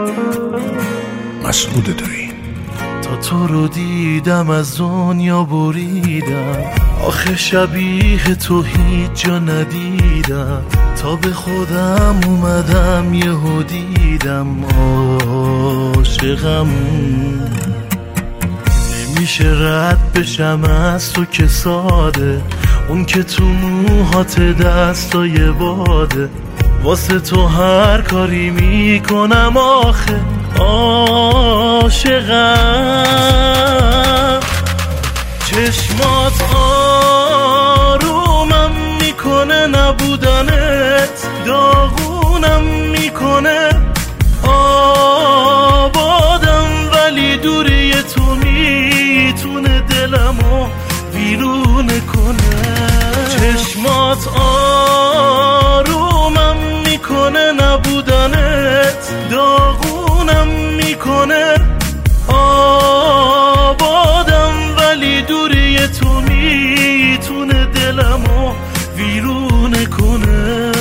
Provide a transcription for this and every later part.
مسعود دایی. تا تو رو دیدم از دنیا بریدم، آخه شبیه تو هیچ جا ندیدم. تا به خودم اومدم یهو دیدم عاشقم. نمیشه رد بشم از تو که ساده، اون که تو موهات دستای باده. واسه تو هر کاری میکنم آخه عاشقم. چشمات آرومم میکنه، نبودنت داغونم میکنه. آبادم ولی دوری تو میتونه دلمو ویرونه کنه. چشمات آرومم میکنه، نبودنت داغونم میکنه. آبادم ولی دوری تو میتونه دلمو ویرونه کنه.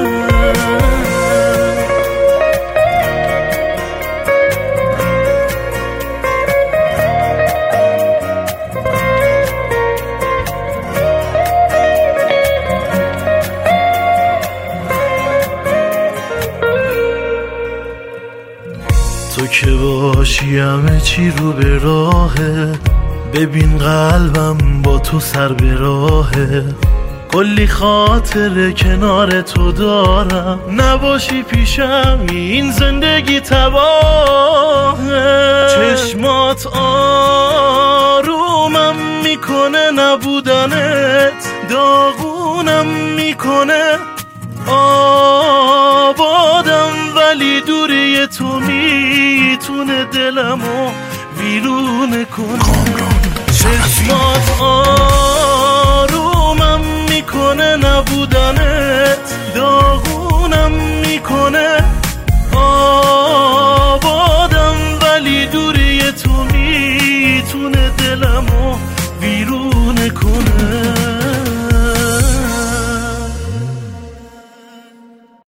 تو که باشی همه چی رو به راهه، ببین قلبم با تو سر به راهه. کلی خاطره کنار تو دارم، نباشی پیشم این زندگی تباهه. چشمات آرومم میکنه، نبودنت داغونم میکنه. آبادم ولی دوری تو میتونه دلمو ویرونه کنه. چشمات